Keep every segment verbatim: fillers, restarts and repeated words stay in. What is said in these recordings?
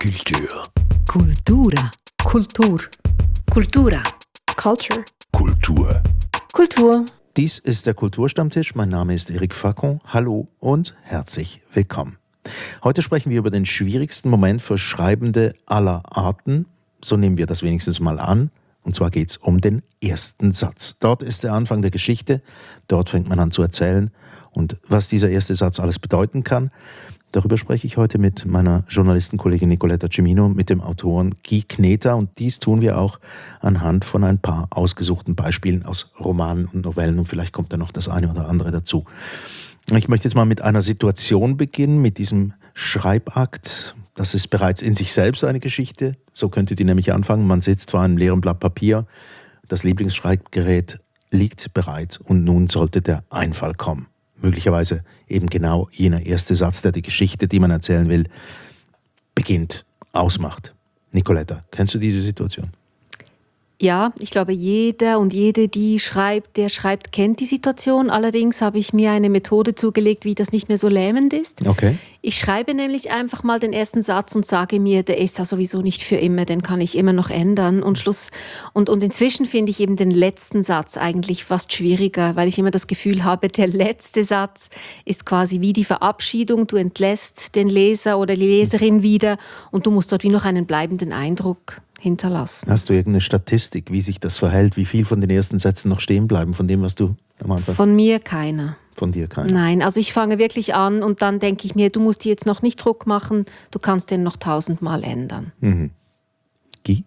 Kultur. Kultura. Kultur. Kultura. Culture. Kultur. Kultur. Dies ist der Kulturstammtisch. Mein Name ist Eric Facon. Hallo und herzlich willkommen. Heute sprechen wir über den schwierigsten Moment für Schreibende aller Arten. So nehmen wir das wenigstens mal an. Und zwar geht es um den ersten Satz. Dort ist der Anfang der Geschichte. Dort fängt man an zu erzählen. Und was dieser erste Satz alles bedeuten kann, darüber spreche ich heute mit meiner Journalistenkollegin Nicoletta Cimino, mit dem Autoren Guy Kneter. Und dies tun wir auch anhand von ein paar ausgesuchten Beispielen aus Romanen und Novellen. Und vielleicht kommt da noch das eine oder andere dazu. Ich möchte jetzt mal mit einer Situation beginnen, mit diesem Schreibakt. Das ist bereits in sich selbst eine Geschichte. So könnte die nämlich anfangen. Man sitzt vor einem leeren Blatt Papier. Das Lieblingsschreibgerät liegt bereit und nun sollte der Einfall kommen. Möglicherweise eben genau jener erste Satz, der die Geschichte, die man erzählen will, beginnt, ausmacht. Nicoletta, kennst du diese Situation? Ja, ich glaube, jeder und jede, die schreibt, der schreibt, kennt die Situation. Allerdings habe ich mir eine Methode zugelegt, wie das nicht mehr so lähmend ist. Okay. Ich schreibe nämlich einfach mal den ersten Satz und sage mir, der ist ja sowieso nicht für immer, den kann ich immer noch ändern. Und Schluss. Und, und inzwischen finde ich eben den letzten Satz eigentlich fast schwieriger, weil ich immer das Gefühl habe, der letzte Satz ist quasi wie die Verabschiedung. Du entlässt den Leser oder die Leserin wieder und du musst dort wie noch einen bleibenden Eindruck hinterlassen. Hast du irgendeine Statistik, wie sich das verhält? Wie viel von den ersten Sätzen noch stehen bleiben, von dem, was du am Anfang... Von mir keiner. Von dir keiner? Nein, also ich fange wirklich an und dann denke ich mir, du musst dir jetzt noch nicht Druck machen, du kannst den noch tausendmal ändern. Mhm. Guy?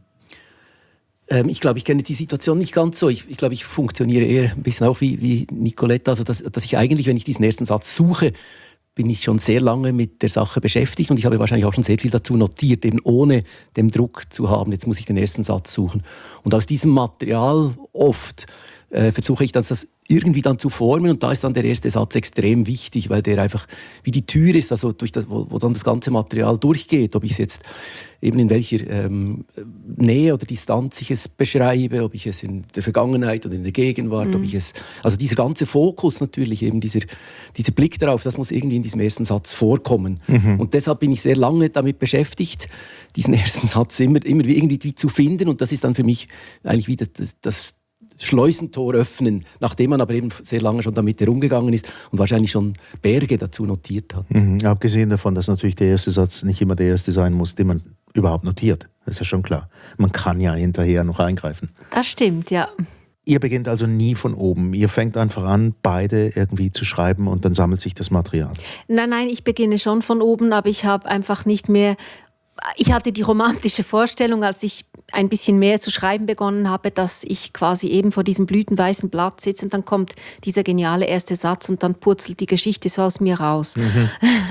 Ähm, ich glaube, ich kenne die Situation nicht ganz so. Ich, ich glaube, ich funktioniere eher ein bisschen auch wie, wie Nicoletta, also dass, dass ich eigentlich, wenn ich diesen ersten Satz suche, bin ich schon sehr lange mit der Sache beschäftigt und ich habe wahrscheinlich auch schon sehr viel dazu notiert, eben ohne den Druck zu haben, jetzt muss ich den ersten Satz suchen. Und aus diesem Material oft äh, versuche ich dann, das irgendwie dann zu formen und da ist dann der erste Satz extrem wichtig, weil der einfach wie die Tür ist, also durch das, wo, wo dann das ganze Material durchgeht, ob ich es jetzt eben in welcher ähm, Nähe oder Distanz ich es beschreibe, ob ich es in der Vergangenheit oder in der Gegenwart, mhm. ob ich es, also dieser ganze Fokus natürlich, eben dieser, dieser Blick darauf, das muss irgendwie in diesem ersten Satz vorkommen. Mhm. Und deshalb bin ich sehr lange damit beschäftigt, diesen ersten Satz immer, immer irgendwie zu finden und das ist dann für mich eigentlich wieder das, das Schleusentor öffnen, nachdem man aber eben sehr lange schon damit herumgegangen ist und wahrscheinlich schon Berge dazu notiert hat. Mhm. Abgesehen davon, dass natürlich der erste Satz nicht immer der erste sein muss, den man überhaupt notiert. Das ist ja schon klar. Man kann ja hinterher noch eingreifen. Das stimmt, ja. Ihr beginnt also nie von oben. Ihr fängt einfach an, beide irgendwie zu schreiben und dann sammelt sich das Material. Nein, nein, ich beginne schon von oben, aber ich habe einfach nicht mehr... Ich hatte die romantische Vorstellung, als ich ein bisschen mehr zu schreiben begonnen habe, dass ich quasi eben vor diesem blütenweißen Blatt sitze und dann kommt dieser geniale erste Satz und dann purzelt die Geschichte so aus mir raus. Mhm.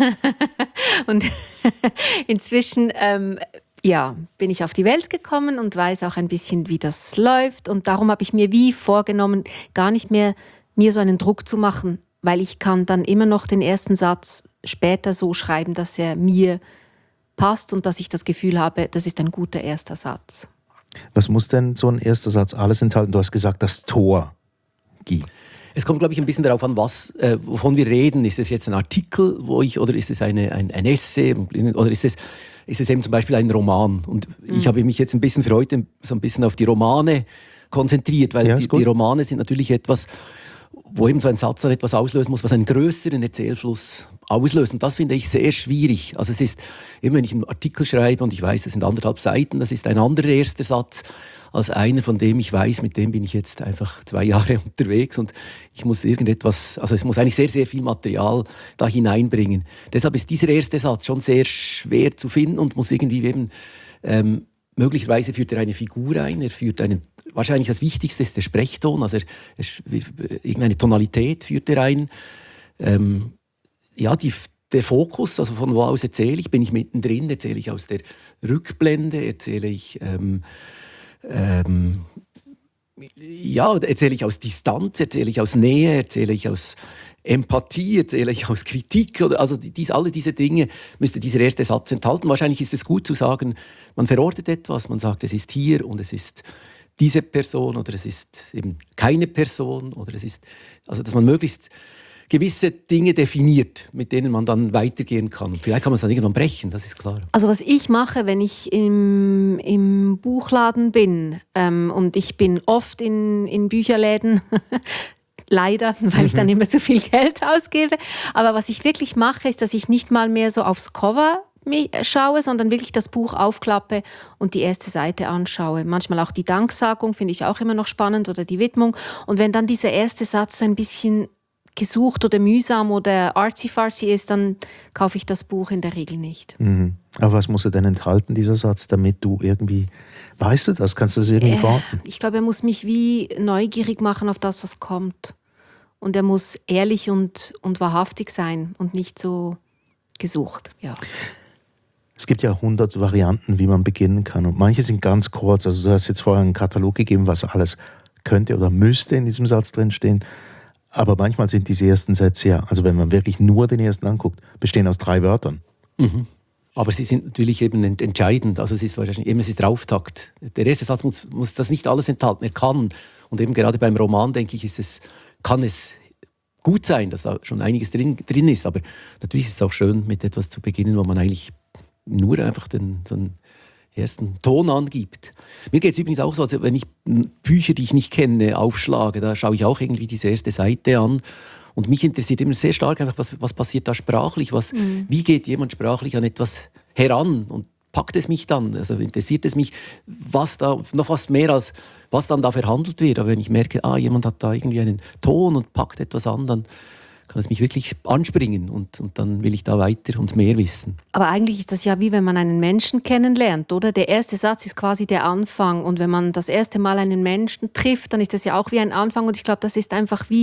Und inzwischen ähm, ja, bin ich auf die Welt gekommen und weiß auch ein bisschen, wie das läuft. Und darum habe ich mir wie vorgenommen, gar nicht mehr mir so einen Druck zu machen, weil ich kann dann immer noch den ersten Satz später so schreiben, dass er mir passt und dass ich das Gefühl habe, das ist ein guter erster Satz. Was muss denn so ein erster Satz alles enthalten? Du hast gesagt, das Tor. Guy. Es kommt, glaube ich, ein bisschen darauf an, was, äh, wovon wir reden. Ist es jetzt ein Artikel, wo ich, oder ist es eine, ein, ein Essay, oder ist es, ist es eben zum Beispiel ein Roman? Und mhm. ich habe mich jetzt ein bisschen für heute so ein bisschen auf die Romane konzentriert, weil ja, die, die Romane sind natürlich etwas, wo eben so ein Satz dann etwas auslösen muss, was einen größeren Erzählfluss auslöst. Und das finde ich sehr schwierig. Also es ist, eben wenn ich einen Artikel schreibe und ich weiß, es sind anderthalb Seiten, das ist ein anderer erster Satz als einer, von dem ich weiß, mit dem bin ich jetzt einfach zwei Jahre unterwegs und ich muss irgendetwas, also es muss eigentlich sehr, sehr viel Material da hineinbringen. Deshalb ist dieser erste Satz schon sehr schwer zu finden und muss irgendwie eben, ähm, möglicherweise führt er eine Figur ein, er führt einen, wahrscheinlich das Wichtigste ist der Sprechton, also er, er, irgendeine Tonalität führt er ein. Ähm, ja, die, der Fokus, also von wo aus erzähle ich, bin ich mittendrin, erzähle ich aus der Rückblende, erzähle ich, ähm, ähm, ja, erzähle ich aus Distanz, erzähle ich aus Nähe, erzähle ich aus Empathie, erzähle ich aus Kritik, oder, also dies, alle diese Dinge müsste dieser erste Satz enthalten. Wahrscheinlich ist es gut zu sagen, man verortet etwas, man sagt, es ist hier und es ist diese Person oder es ist eben keine Person oder es ist, also dass man möglichst gewisse Dinge definiert, mit denen man dann weitergehen kann. Vielleicht kann man es dann irgendwann brechen, das ist klar. Also was ich mache, wenn ich im, im Buchladen bin, ähm, und ich bin oft in, in Bücherläden, leider, weil ich dann immer zu viel Geld ausgebe, aber was ich wirklich mache, ist, dass ich nicht mal mehr so aufs Cover schaue, sondern wirklich das Buch aufklappe und die erste Seite anschaue. Manchmal auch die Danksagung finde ich auch immer noch spannend oder die Widmung. Und wenn dann dieser erste Satz so ein bisschen gesucht oder mühsam oder artsy-fartsy ist, dann kaufe ich das Buch in der Regel nicht. Mhm. Aber was muss er denn enthalten, dieser Satz, damit du irgendwie, weißt du das, kannst du das irgendwie äh, verorten? Ich glaube, er muss mich wie neugierig machen auf das, was kommt. Und er muss ehrlich und, und wahrhaftig sein und nicht so gesucht. Ja. Es gibt ja hundert Varianten, wie man beginnen kann. Und manche sind ganz kurz. Also du hast jetzt vorher einen Katalog gegeben, was alles könnte oder müsste in diesem Satz drinstehen. Aber manchmal sind diese ersten Sätze ja, also wenn man wirklich nur den ersten anguckt, bestehen aus drei Wörtern. Mhm. Aber sie sind natürlich eben entscheidend. Also es ist wahrscheinlich eben, es ist der Auftakt. Der erste Satz muss, muss das nicht alles enthalten. Er kann. Und eben gerade beim Roman, denke ich, ist es, kann es gut sein, dass da schon einiges drin, drin ist. Aber natürlich ist es auch schön, mit etwas zu beginnen, wo man eigentlich nur einfach den, so einen ersten Ton angibt. Mir geht es übrigens auch so, also wenn ich Bücher, die ich nicht kenne, aufschlage, da schaue ich auch irgendwie diese erste Seite an. Und mich interessiert immer sehr stark einfach, was, was passiert da sprachlich, was, mhm. wie geht jemand sprachlich an etwas heran und packt es mich dann, also interessiert es mich, was da, noch fast mehr als, was dann da verhandelt wird. Aber wenn ich merke, ah, jemand hat da irgendwie einen Ton und packt etwas an, dann kann es mich wirklich anspringen und, und dann will ich da weiter und mehr wissen. Aber eigentlich ist das ja wie wenn man einen Menschen kennenlernt, oder? Der erste Satz ist quasi der Anfang und wenn man das erste Mal einen Menschen trifft, dann ist das ja auch wie ein Anfang und ich glaube, das ist einfach wie,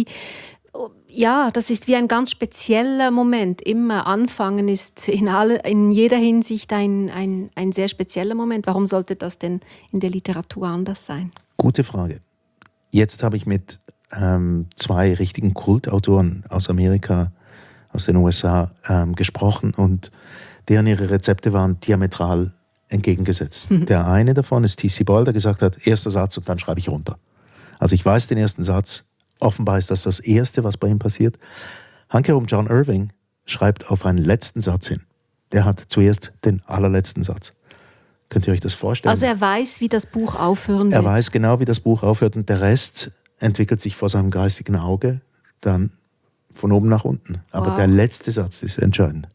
ja, das ist wie ein ganz spezieller Moment. Immer anfangen ist in, alle, in jeder Hinsicht ein, ein, ein sehr spezieller Moment. Warum sollte das denn in der Literatur anders sein? Gute Frage. Jetzt habe ich mit ähm, zwei richtigen Kultautoren aus Amerika, aus den U S A ähm, gesprochen und deren ihre Rezepte waren diametral entgegengesetzt. Mhm. Der eine davon ist T C Boyle, der gesagt hat, erster Satz und dann schreibe ich runter. Also ich weiß den ersten Satz, offenbar ist das das Erste, was bei ihm passiert. Handkehrum John Irving schreibt auf einen letzten Satz hin. Der hat zuerst den allerletzten Satz. Könnt ihr euch das vorstellen? Also er weiß, wie das Buch aufhören wird. Er weiß genau, wie das Buch aufhört und der Rest entwickelt sich vor seinem geistigen Auge dann von oben nach unten. Aber wow. Der letzte Satz ist entscheidend.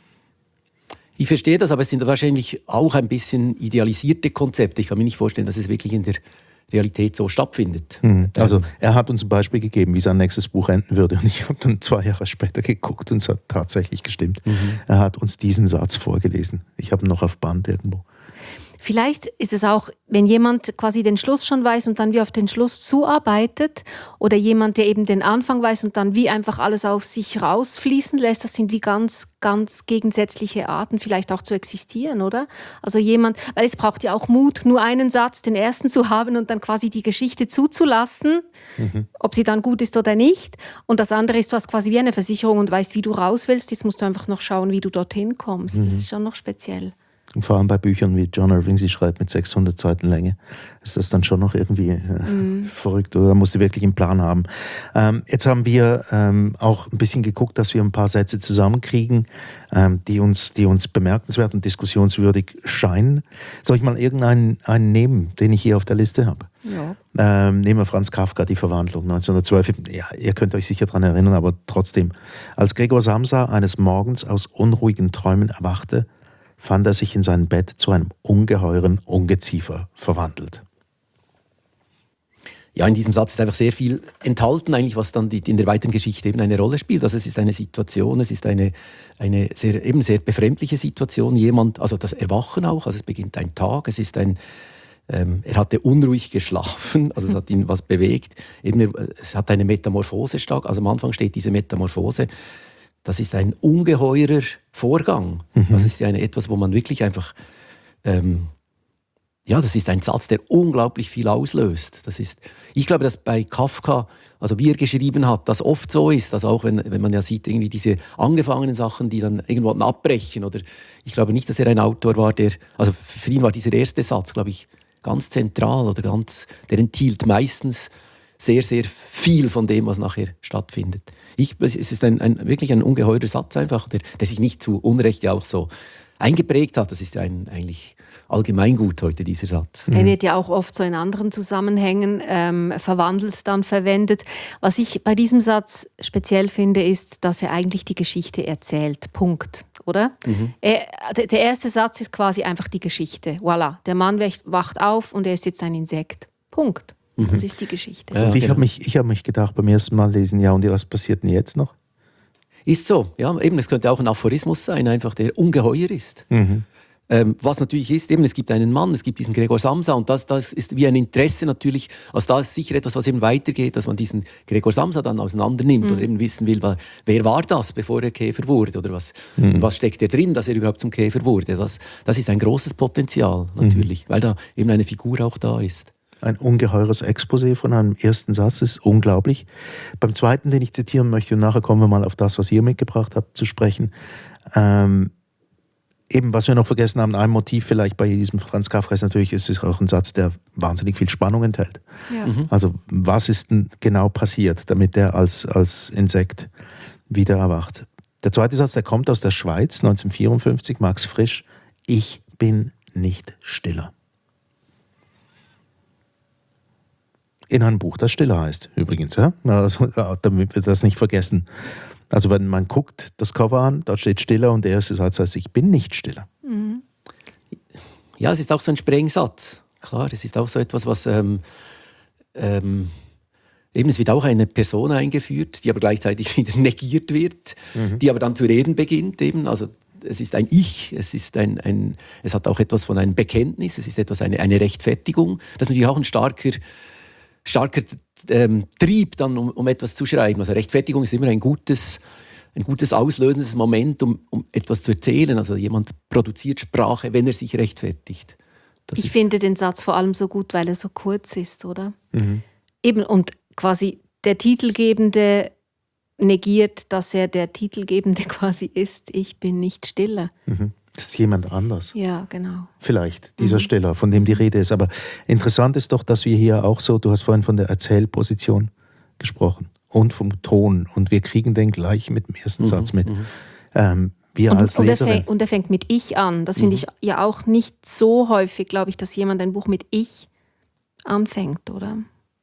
Ich verstehe das, aber es sind wahrscheinlich auch ein bisschen idealisierte Konzepte. Ich kann mir nicht vorstellen, dass es wirklich in der Realität so stattfindet. Mhm. Also er hat uns ein Beispiel gegeben, wie sein nächstes Buch enden würde und ich habe dann zwei Jahre später geguckt und es hat tatsächlich gestimmt. Mhm. Er hat uns diesen Satz vorgelesen. Ich habe ihn noch auf Band irgendwo. Vielleicht ist es auch, wenn jemand quasi den Schluss schon weiß und dann wie auf den Schluss zuarbeitet oder jemand, der eben den Anfang weiß und dann wie einfach alles auf sich rausfließen lässt, das sind wie ganz, ganz gegensätzliche Arten vielleicht auch zu existieren, oder? Also jemand, weil es braucht ja auch Mut, nur einen Satz, den ersten zu haben und dann quasi die Geschichte zuzulassen, mhm. ob sie dann gut ist oder nicht. Und das andere ist, du hast quasi wie eine Versicherung und weißt, wie du raus willst. Jetzt musst du einfach noch schauen, wie du dorthin kommst. Mhm. Das ist schon noch speziell. Und vor allem bei Büchern wie John Irving, sie schreibt mit sechshundert Seiten Länge, ist das dann schon noch irgendwie äh, mm. verrückt. Oder da musst du wirklich einen Plan haben. Ähm, jetzt haben wir ähm, auch ein bisschen geguckt, dass wir ein paar Sätze zusammenkriegen, ähm, die uns, die uns bemerkenswert und diskussionswürdig scheinen. Soll ich mal irgendeinen einen nehmen, den ich hier auf der Liste habe? Ja. Ähm, nehmen wir Franz Kafka, Die Verwandlung, neunzehnhundertzwölf. Ja, ihr könnt euch sicher daran erinnern, aber trotzdem. Als Gregor Samsa eines Morgens aus unruhigen Träumen erwachte, fand er sich in seinem Bett zu einem ungeheuren Ungeziefer verwandelt. Ja, in diesem Satz ist einfach sehr viel enthalten, eigentlich, was dann die, in der weiteren Geschichte eben eine Rolle spielt. Also es ist eine Situation, es ist eine, eine sehr, eben sehr befremdliche Situation. Jemand, also das Erwachen auch, also es beginnt ein Tag, es ist ein, ähm, er hatte unruhig geschlafen, also es hat ihn was bewegt. Eben, es hat eine Metamorphose stark, also am Anfang steht diese Metamorphose. Das ist ein ungeheurer Vorgang. Mhm. Das ist eine, etwas, wo man wirklich einfach, ähm, ja, das ist ein Satz, der unglaublich viel auslöst. Das ist, ich glaube, dass bei Kafka, also wie er geschrieben hat, das oft so ist, also auch wenn, wenn man ja sieht, irgendwie diese angefangenen Sachen, die dann irgendwo abbrechen. Oder ich glaube nicht, dass er ein Autor war, der, also für ihn war dieser erste Satz, glaube ich, ganz zentral oder ganz, der enthielt meistens sehr, sehr viel von dem, was nachher stattfindet. Ich, es ist ein, ein, wirklich ein ungeheurer Satz einfach, der, der sich nicht zu Unrecht ja auch so eingeprägt hat. Das ist ja ein, eigentlich Allgemeingut heute, dieser Satz. Er wird ja auch oft so in anderen Zusammenhängen ähm, verwandelt, dann verwendet. Was ich bei diesem Satz speziell finde, ist, dass er eigentlich die Geschichte erzählt. Punkt. Oder? Mhm. Er, der erste Satz ist quasi einfach die Geschichte. Voilà, der Mann wacht auf und er ist jetzt ein Insekt. Punkt. Mhm. Das ist die Geschichte. Ja, und ich genau. habe mich, ich hab mich gedacht beim ersten Mal lesen, ja, und was passiert denn jetzt noch? Ist so, ja, eben, es könnte auch ein Aphorismus sein, einfach der ungeheuer ist. Mhm. Ähm, was natürlich ist, eben, es gibt einen Mann, es gibt diesen Gregor Samsa und das, das ist wie ein Interesse natürlich, also da ist sicher etwas, was eben weitergeht, dass man diesen Gregor Samsa dann auseinander nimmt mhm. oder eben wissen will, wer war das, bevor er Käfer wurde oder was, mhm. was steckt er drin, dass er überhaupt zum Käfer wurde. Das, das ist ein großes Potenzial natürlich, mhm. weil da eben eine Figur auch da ist. Ein ungeheures Exposé von einem ersten Satz ist unglaublich. Beim zweiten, den ich zitieren möchte, und nachher kommen wir mal auf das, was ihr mitgebracht habt, zu sprechen. Ähm, eben, was wir noch vergessen haben, ein Motiv vielleicht bei diesem Franz Kafka ist natürlich, es ist auch ein Satz, der wahnsinnig viel Spannung enthält. Ja. Mhm. Also was ist denn genau passiert, damit der als, als Insekt wieder erwacht? Der zweite Satz, der kommt aus der Schweiz, neunzehnhundertvierundfünfzig, Max Frisch. Ich bin nicht stiller. In einem Buch, das Stiller heißt, übrigens, ja? Also, damit wir das nicht vergessen. Also wenn man guckt, das Cover an, da steht Stiller und der erste Satz heißt, ich bin nicht stiller. Mhm. Ja, es ist auch so ein Sprengsatz. Klar, es ist auch so etwas, was ähm, ähm, eben, es wird auch eine Person eingeführt, die aber gleichzeitig wieder negiert wird, mhm. die aber dann zu reden beginnt eben, also es ist ein Ich, es ist ein, ein es hat auch etwas von einem Bekenntnis, es ist etwas, eine, eine Rechtfertigung. Das ist natürlich auch ein starker starker ähm, Trieb, dann, um, um etwas zu schreiben. Also Rechtfertigung ist immer ein gutes, ein gutes auslösendes Moment, um, um etwas zu erzählen. Also jemand produziert Sprache, wenn er sich rechtfertigt. Das ich finde den Satz vor allem so gut, weil er so kurz ist, oder? Mhm. Eben, und quasi der Titelgebende negiert, dass er der Titelgebende quasi ist. Ich bin nicht stiller. Mhm. Das ist jemand anders. Ja, genau. Vielleicht, dieser mhm. Stiller, von dem die Rede ist. Aber interessant ist doch, dass wir hier auch so, du hast vorhin von der Erzählposition gesprochen und vom Ton. Und wir kriegen den gleich mit dem ersten mhm. Satz mit. Mhm. Ähm, wir und, als und Leserin. Er fängt, und er fängt mit Ich an. Das finde mhm. ich ja auch nicht so häufig, glaube ich, dass jemand ein Buch mit Ich anfängt, oder?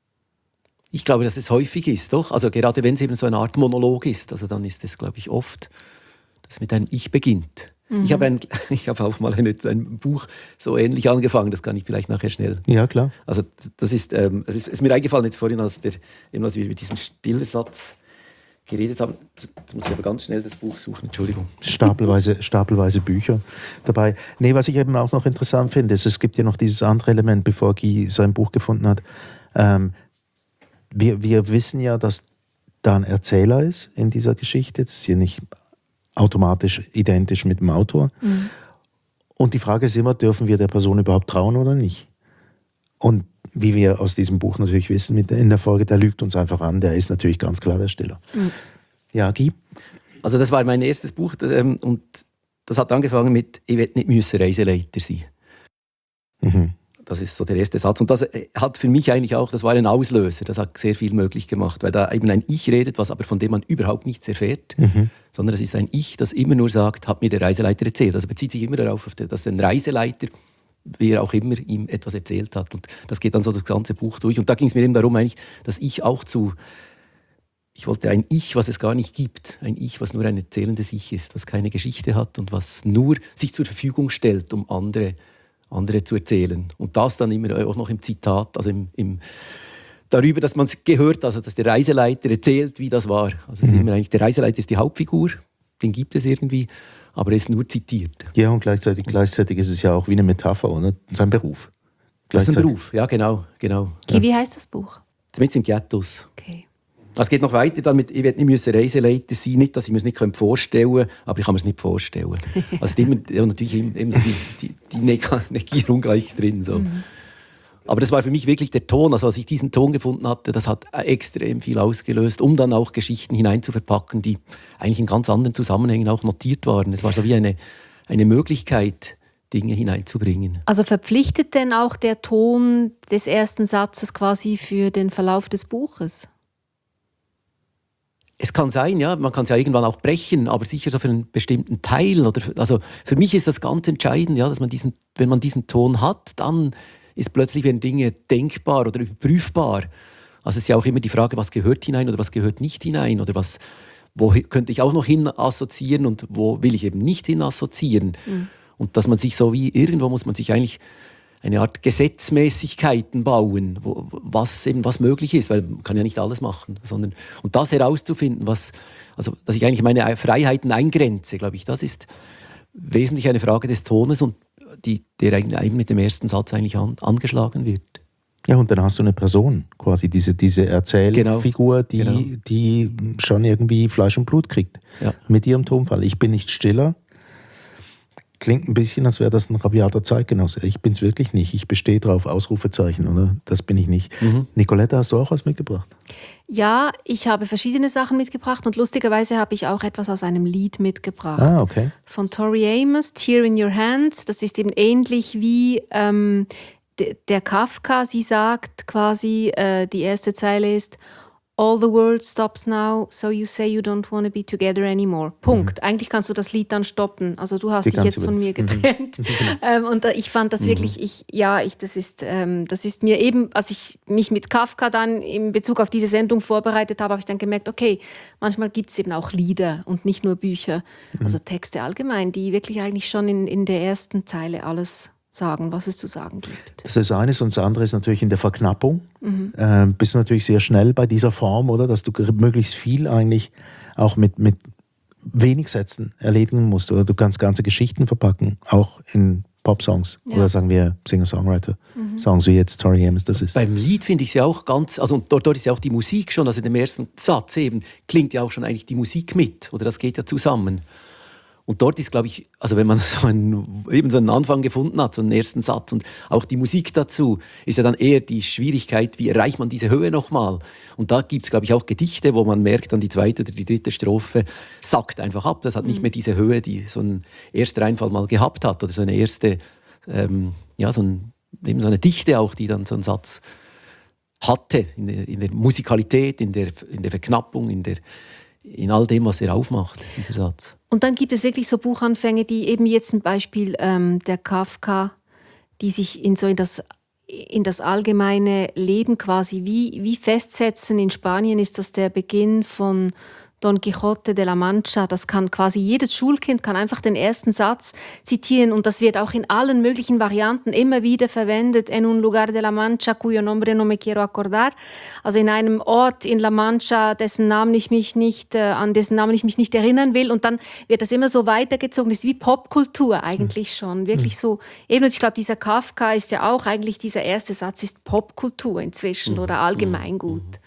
Ich glaube, dass es häufig ist, doch. Also gerade wenn es eben so eine Art Monolog ist, also dann ist es, glaube ich, oft, dass es mit einem Ich beginnt. Mhm. Ich habe ein, ich habe auch mal ein, ein Buch so ähnlich angefangen, das kann ich vielleicht nachher schnell. Ja, klar. Also das ist, ähm, es ist, ist mir eingefallen jetzt vorhin, als, der, eben, als wir über diesen Stillersatz geredet haben. Jetzt muss ich aber ganz schnell das Buch suchen, Entschuldigung. Stapelweise, stapelweise Bücher dabei. Nee, was ich eben auch noch interessant finde, ist, es gibt ja noch dieses andere Element, bevor Guy sein Buch gefunden hat. Ähm, wir, wir wissen ja, dass da ein Erzähler ist in dieser Geschichte. Das ist hier nicht automatisch identisch mit dem Autor. Mhm. Und die Frage ist immer, dürfen wir der Person überhaupt trauen oder nicht? Und wie wir aus diesem Buch natürlich wissen, mit in der Folge, der lügt uns einfach an, der ist natürlich ganz klar der Stiller. Mhm. Ja, Guy? Also das war mein erstes Buch ähm, und das hat angefangen mit «Ich will nicht müssen Reiseleiter sein». Mhm. Das ist so der erste Satz. Und das hat für mich eigentlich auch, das war ein Auslöser, das hat sehr viel möglich gemacht, weil da eben ein Ich redet, was aber von dem man überhaupt nichts erfährt, mhm. sondern es ist ein Ich, das immer nur sagt, hat mir der Reiseleiter erzählt. Also bezieht sich immer darauf, dass ein Reiseleiter, wer auch immer, ihm etwas erzählt hat. Und das geht dann so das ganze Buch durch. Und da ging es mir eben darum, eigentlich, dass ich auch zu, ich wollte ein Ich, was es gar nicht gibt, ein Ich, was nur ein erzählendes Ich ist, was keine Geschichte hat und was nur sich zur Verfügung stellt, um andere andere zu erzählen. Und das dann immer auch noch im Zitat, also im, im darüber, dass man es gehört, also dass der Reiseleiter erzählt, wie das war. Also mhm. immer eigentlich, der Reiseleiter ist die Hauptfigur, den gibt es irgendwie, aber er ist nur zitiert. Ja, und gleichzeitig, gleichzeitig ist es ja auch wie eine Metapher, oder? Sein Beruf. Das ist ein Beruf, ja genau. genau. Okay, ja. Wie heißt das Buch? Mit im Ghettos. Okay. Es geht noch weiter dann mit, ich werde nicht Reiseleiter sein, nicht, dass ich mir es nicht vorstellen könnte, aber ich kann mir es nicht vorstellen. Also immer, ja, natürlich immer so die, die, die Negierung gleich drin. So. Mhm. Aber das war für mich wirklich der Ton. Also als ich diesen Ton gefunden hatte, das hat extrem viel ausgelöst, um dann auch Geschichten hineinzuverpacken, die eigentlich in ganz anderen Zusammenhängen auch notiert waren. Es war so wie eine, eine Möglichkeit, Dinge hineinzubringen. Also verpflichtet denn auch der Ton des ersten Satzes quasi für den Verlauf des Buches? Es kann sein, ja, man kann es ja irgendwann auch brechen, aber sicher so für einen bestimmten Teil. Oder, also für mich ist das ganz entscheidend, ja, dass man diesen, wenn man diesen Ton hat, dann ist plötzlich werden Dinge denkbar oder überprüfbar. Also es ist ja auch immer die Frage, was gehört hinein oder was gehört nicht hinein oder was, wo könnte ich auch noch hin assoziieren und wo will ich eben nicht hin assoziieren. Mhm. Und dass man sich so wie, irgendwo muss man sich eigentlich eine Art Gesetzmäßigkeiten bauen, wo, was eben was möglich ist, weil man kann ja nicht alles machen, sondern und das herauszufinden, was, also dass ich eigentlich meine Freiheiten eingrenze, glaube ich, das ist wesentlich eine Frage des Tones und die, der eigentlich mit dem ersten Satz eigentlich an, angeschlagen wird. Ja, und dann hast du eine Person, quasi diese, diese Erzählfigur, die, genau. die schon irgendwie Fleisch und Blut kriegt ja. mit ihrem Tonfall. Ich bin nicht stiller. Klingt ein bisschen, als wäre das ein rabiater Zeitgenosse. Ich bin es wirklich nicht. Ich bestehe drauf, Ausrufezeichen, oder? Das bin ich nicht. Mhm. Nicoletta, hast du auch was mitgebracht? Ja, ich habe verschiedene Sachen mitgebracht und lustigerweise habe ich auch etwas aus einem Lied mitgebracht. Ah, okay. Von Tori Amos, Tear in Your Hands. Das ist eben ähnlich wie ähm, de- der Kafka. Sie sagt quasi, äh, die erste Zeile ist All the world stops now, so you say you don't want to be together anymore. Punkt. Mhm. Eigentlich kannst du das Lied dann stoppen. Also du hast die dich jetzt von mir getrennt. Mhm. ähm, und äh, ich fand das mhm. wirklich, ich, ja, ich, das ist, ähm, das ist mir eben, als ich mich mit Kafka dann in Bezug auf diese Sendung vorbereitet habe, habe ich dann gemerkt, okay, manchmal gibt es eben auch Lieder und nicht nur Bücher, mhm. also Texte allgemein, die wirklich eigentlich schon in, in der ersten Zeile alles sagen, was es zu sagen gibt. Das ist eines und das andere ist natürlich in der Verknappung. Mhm. Ähm, bist du natürlich sehr schnell bei dieser Form, oder? Dass du möglichst viel eigentlich auch mit, mit wenig Sätzen erledigen musst. Oder du kannst ganze Geschichten verpacken, auch in Pop-Songs. Ja. Oder sagen wir Singer-Songwriter-Songs, mhm. wie jetzt Tori Amos das ist. Beim Lied finde ich es ja auch ganz, also dort, dort ist ja auch die Musik schon, also in dem ersten Satz eben, klingt ja auch schon eigentlich die Musik mit. Oder das geht ja zusammen. Und dort ist, glaube ich, also wenn man so einen, eben so einen Anfang gefunden hat, so einen ersten Satz und auch die Musik dazu, ist ja dann eher die Schwierigkeit, wie erreicht man diese Höhe nochmal? Und da gibt es, glaube ich, auch Gedichte, wo man merkt, dann die zweite oder die dritte Strophe sackt einfach ab. Das hat nicht mehr diese Höhe, die so ein erster Einfall mal gehabt hat oder so eine erste, ähm, ja, so, ein, eben so eine Dichte auch, die dann so ein Satz hatte, in der, in der Musikalität, in der, in der Verknappung, in der in all dem, was er aufmacht, dieser Satz. Und dann gibt es wirklich so Buchanfänge, die eben jetzt zum Beispiel ähm, der Kafka, die sich in so in das, in das allgemeine Leben quasi wie, wie festsetzen. In Spanien ist das der Beginn von Don Quixote de la Mancha. Das kann quasi jedes Schulkind kann einfach den ersten Satz zitieren und das wird auch in allen möglichen Varianten immer wieder verwendet. En un lugar de la Mancha cuyo nombre no me quiero acordar. Also in einem Ort in La Mancha, dessen Namen ich mich nicht, äh, an dessen Namen ich mich nicht erinnern will. Und dann wird das immer so weitergezogen. Das ist wie Popkultur eigentlich schon. Wirklich so. Eben, und ich glaube, dieser Kafka ist ja auch eigentlich, dieser erste Satz ist Popkultur inzwischen mhm. oder Allgemeingut. Mhm.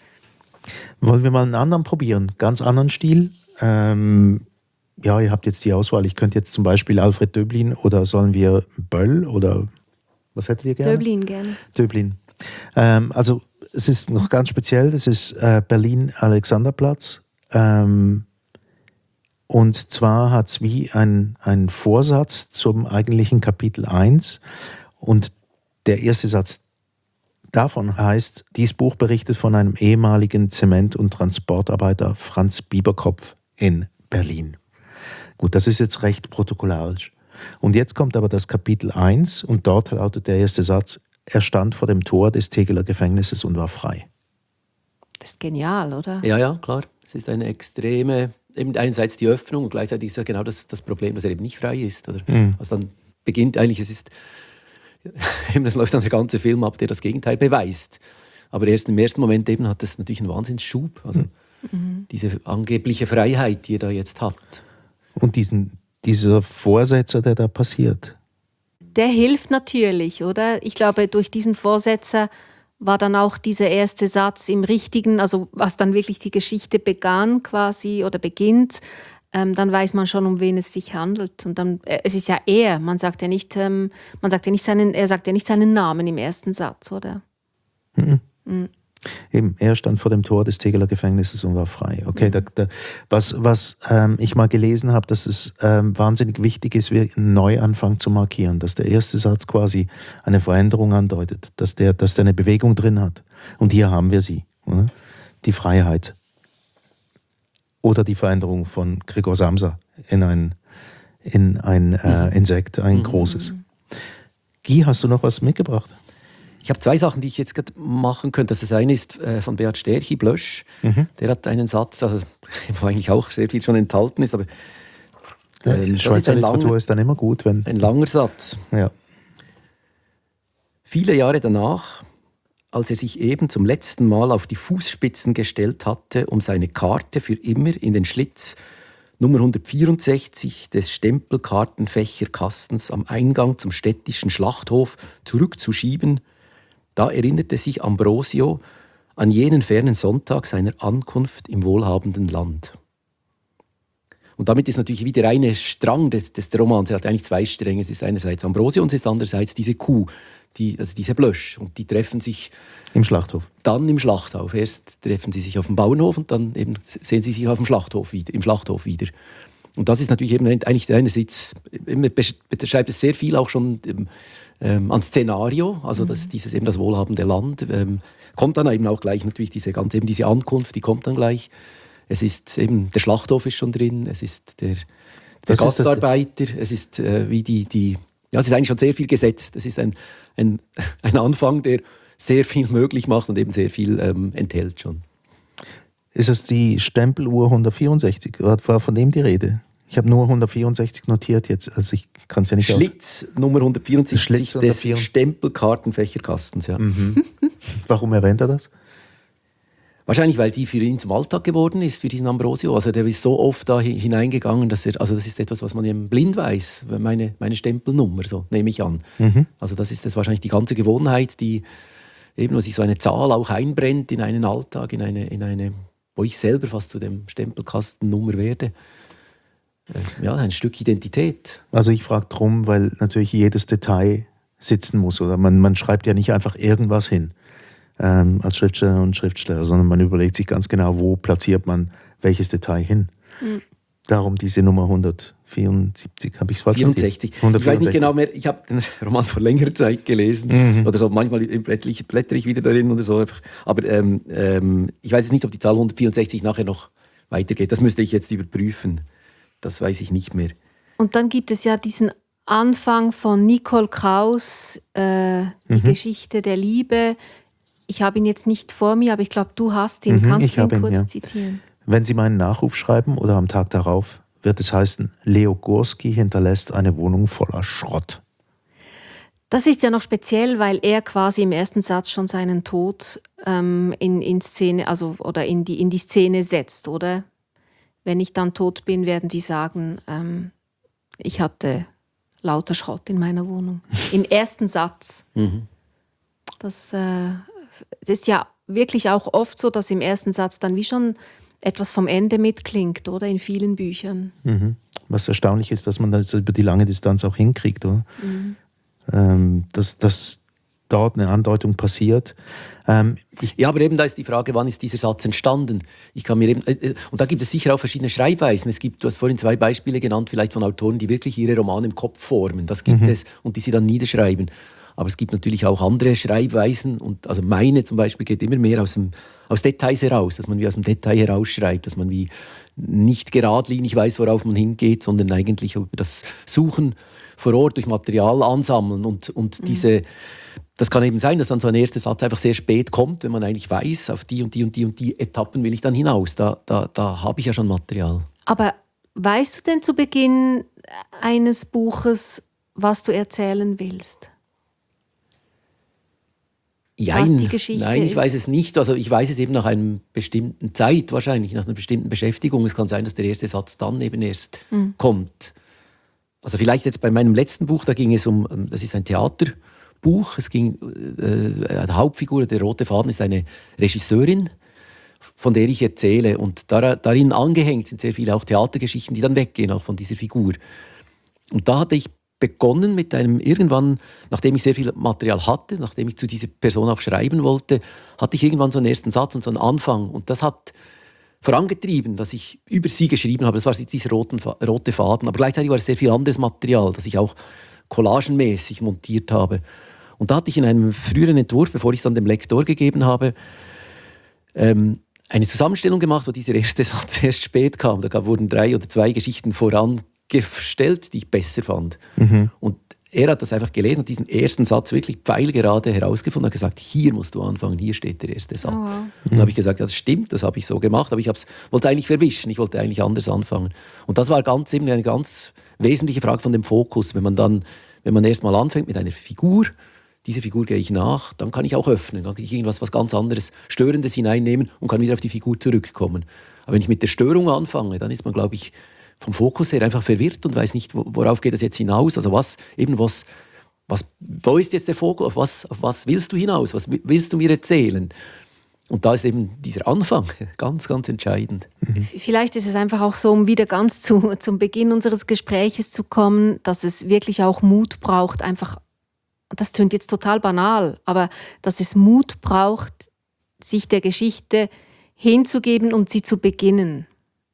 Wollen wir mal einen anderen probieren, ganz anderen Stil? Ähm, ja, ihr habt jetzt die Auswahl. Ich könnte jetzt zum Beispiel Alfred Döblin oder sollen wir Böll oder was hättet ihr gerne? Döblin gerne. Döblin. Ähm, also es ist noch ganz speziell, das ist äh, Berlin-Alexanderplatz. Ähm, und zwar hat es wie ein, ein Vorsatz zum eigentlichen Kapitel eins und der erste Satz davon heißt, dieses Buch berichtet von einem ehemaligen Zement- und Transportarbeiter Franz Bieberkopf in Berlin. Gut, das ist jetzt recht protokollarisch. Und jetzt kommt aber das Kapitel eins und dort lautet der erste Satz, er stand vor dem Tor des Tegeler Gefängnisses und war frei. Das ist genial, oder? Ja, ja, klar. Es ist eine extreme, eben einerseits die Öffnung und gleichzeitig ist ja genau das, das Problem, dass er eben nicht frei ist. Oder? Mhm. Also dann beginnt eigentlich, es ist das läuft dann der ganze Film ab, der das Gegenteil beweist. Aber erst im ersten Moment eben hat das natürlich einen Wahnsinnsschub. Also mhm. diese angebliche Freiheit, die er da jetzt hat. Und diesen, dieser Vorsetzer, der da passiert? Der hilft natürlich, oder? Ich glaube, durch diesen Vorsetzer war dann auch dieser erste Satz im richtigen, also was dann wirklich die Geschichte begann quasi oder beginnt, Ähm, dann weiß man schon, um wen es sich handelt. Und dann, äh, es ist ja er, man sagt ja nicht, ähm, man sagt ja nicht seinen, er sagt ja nicht seinen Namen im ersten Satz, oder? Mhm. Mhm. Eben, er stand vor dem Tor des Tegeler Gefängnisses und war frei. Okay, mhm. da, da, was, was ähm, ich mal gelesen habe, dass es ähm, wahnsinnig wichtig ist, einen Neuanfang zu markieren, dass der erste Satz quasi eine Veränderung andeutet, dass der, dass der eine Bewegung drin hat. Und hier haben wir sie, oder? Die Freiheit. Oder die Veränderung von Gregor Samsa in ein, in ein äh, Insekt, ein mhm. großes. Guy, hast du noch was mitgebracht? Ich habe zwei Sachen, die ich jetzt gerade machen könnte. Das eine ist äh, von Beat Sterchi, Blösch. Mhm. Der hat einen Satz, also, wo eigentlich auch sehr viel schon enthalten ist. Aber, ähm, Schweizer ist Literatur langer, ist dann immer gut, wenn... Ein langer Satz. Ja. Viele Jahre danach, als er sich eben zum letzten Mal auf die Fußspitzen gestellt hatte, um seine Karte für immer in den Schlitz Nummer hundertvierundsechzig des Stempelkartenfächerkastens am Eingang zum städtischen Schlachthof zurückzuschieben, da erinnerte sich Ambrosio an jenen fernen Sonntag seiner Ankunft im wohlhabenden Land. Und damit ist natürlich wieder ein Strang des, des Romans. Er hat eigentlich zwei Stränge. Es ist einerseits Ambrosio und es ist andererseits diese Kuh, die, also diese Blösch. Und die treffen sich im Schlachthof. Dann im Schlachthof. Erst treffen sie sich auf dem Bauernhof und dann eben sehen sie sich auf dem Schlachthof wieder, im Schlachthof wieder. Und das ist natürlich eben eigentlich der einerseits, er beschreibt es sehr viel auch schon ähm, an Szenario, also das, dieses eben das wohlhabende Land. Ähm, kommt dann eben auch gleich natürlich diese ganze eben diese Ankunft, die kommt dann gleich. Es ist eben, der Schlachthof ist schon drin, es ist der, der Gastarbeiter, ist es ist äh, wie die, die, ja, es ist eigentlich schon sehr viel gesetzt. Es ist ein, ein, ein Anfang, der sehr viel möglich macht und eben sehr viel ähm, enthält schon. Ist es die Stempeluhr hundertvierundsechzig? War von dem die Rede? Ich habe nur hundertvierundsechzig notiert jetzt, also ich kann es ja nicht Schlitz aus... Nummer hundertvierundsechzig Schlitz des Stempelkartenfächerkastens, ja. Mhm. Warum erwähnt er das? Wahrscheinlich, weil die für ihn zum Alltag geworden ist, für diesen Ambrosio. Also der ist so oft da hineingegangen, dass er, also das ist etwas, was man eben blind weiß, meine, meine Stempelnummer, so nehme ich an. Mhm. Also das ist das wahrscheinlich die ganze Gewohnheit, die eben, wo sich so eine Zahl auch einbrennt in einen Alltag, in eine, in eine, wo ich selber fast zu dem Stempelkastennummer werde. Ja, ein Stück Identität. Also ich frage drum, weil natürlich jedes Detail sitzen muss. Oder man, man schreibt ja nicht einfach irgendwas hin ähm, als Schriftsteller und Schriftsteller, sondern man überlegt sich ganz genau, wo platziert man welches Detail hin. Mhm. Darum diese Nummer hundertvierundsiebzig, habe ich es falsch vierundsechzig. Ich weiß nicht genau mehr, ich habe den Roman vor längerer Zeit gelesen, mhm. oder so, manchmal blättere ich, blättere ich wieder darin oder so. Aber ähm, ähm, ich weiß jetzt nicht, ob die Zahl hundertvierundsechzig nachher noch weitergeht. Das müsste ich jetzt überprüfen. Das weiß ich nicht mehr. Und dann gibt es ja diesen Anfang von Nicole Kraus, äh, die mhm. Geschichte der Liebe. Ich habe ihn jetzt nicht vor mir, aber ich glaube, du hast ihn. Mhm, Kannst du ihn ihn, kurz ja. zitieren? Wenn Sie meinen Nachruf schreiben oder am Tag darauf, wird es heißen, Leo Gurski hinterlässt eine Wohnung voller Schrott. Das ist ja noch speziell, weil er quasi im ersten Satz schon seinen Tod ähm, in, in Szene, also oder in die, in die Szene setzt, oder? Wenn ich dann tot bin, werden sie sagen, ähm, ich hatte lauter Schrott in meiner Wohnung. Im ersten Satz. Mhm. Das, äh, das ist ja wirklich auch oft so, dass im ersten Satz dann wie schon etwas vom Ende mitklingt, oder? In vielen Büchern. Mhm. Was erstaunlich ist, dass man das über die lange Distanz auch hinkriegt, oder? Mhm. Ähm, dass, dass dort eine Andeutung passiert. Ähm, ja, aber eben da ist die Frage, wann ist dieser Satz entstanden? Ich kann mir eben, äh, und da gibt es sicher auch verschiedene Schreibweisen. Es gibt, du hast vorhin zwei Beispiele genannt, vielleicht von Autoren, die wirklich ihre Romane im Kopf formen. Das gibt mhm. es und die sie dann niederschreiben. Aber es gibt natürlich auch andere Schreibweisen. Und also meine zum Beispiel geht immer mehr aus, dem, aus Details heraus, dass man wie aus dem Detail herausschreibt, dass man wie nicht geradlinig weiß, worauf man hingeht, sondern eigentlich über das Suchen vor Ort durch Material ansammeln und, und mhm. diese... Das kann eben sein, dass dann so ein erster Satz einfach sehr spät kommt, wenn man eigentlich weiß, auf die und die und die und die Etappen will ich dann hinaus. Da, da, da habe ich ja schon Material. Aber weißt du denn zu Beginn eines Buches, was du erzählen willst? Jein, was die Geschichte nein, ich ist? weiß es nicht. Also ich weiß es eben nach einer bestimmten Zeit wahrscheinlich, nach einer bestimmten Beschäftigung. Es kann sein, dass der erste Satz dann eben erst mhm. kommt. Also vielleicht jetzt bei meinem letzten Buch, da ging es um, das ist ein Theater. Buch. Es ging, äh, die Hauptfigur, der rote Faden, ist eine Regisseurin, von der ich erzähle. Und dar, darin angehängt sind sehr viele auch Theatergeschichten, die dann weggehen, auch von dieser Figur. Und da hatte ich begonnen mit einem, irgendwann, nachdem ich sehr viel Material hatte, nachdem ich zu dieser Person auch schreiben wollte, hatte ich irgendwann so einen ersten Satz und so einen Anfang. Und das hat vorangetrieben, dass ich über sie geschrieben habe. Das war dieser roten, rote Faden. Aber gleichzeitig war es sehr viel anderes Material, das ich auch collagenmäßig montiert habe. Und da hatte ich in einem früheren Entwurf, bevor ich es dann dem Lektor gegeben habe, ähm, eine Zusammenstellung gemacht, wo dieser erste Satz erst spät kam. Da wurden drei oder zwei Geschichten vorangestellt, die ich besser fand. Mhm. Und er hat das einfach gelesen und diesen ersten Satz wirklich pfeilgerade herausgefunden und hat gesagt, hier musst du anfangen, hier steht der erste Satz. Oh, wow. Und dann habe ich gesagt, ja, das stimmt, das habe ich so gemacht, aber ich wollte eigentlich verwischen, ich wollte eigentlich anders anfangen. Und das war ganz, eben eine ganz wesentliche Frage von dem Fokus. Wenn man dann, wenn man erst mal anfängt mit einer Figur, dieser Figur gehe ich nach, dann kann ich auch öffnen, dann kann ich irgendwas was ganz anderes, Störendes hineinnehmen und kann wieder auf die Figur zurückkommen. Aber wenn ich mit der Störung anfange, dann ist man, glaube ich, vom Fokus her einfach verwirrt und weiß nicht, worauf geht das jetzt hinaus. Also was, eben was, was, wo ist jetzt der Fokus, auf was, auf was willst du hinaus, was willst du mir erzählen? Und da ist eben dieser Anfang ganz, ganz entscheidend. Mhm. Vielleicht ist es einfach auch so, um wieder ganz zu, zum Beginn unseres Gespräches zu kommen, dass es wirklich auch Mut braucht, einfach, das tönt jetzt total banal, aber dass es Mut braucht, sich der Geschichte hinzugeben und sie zu beginnen.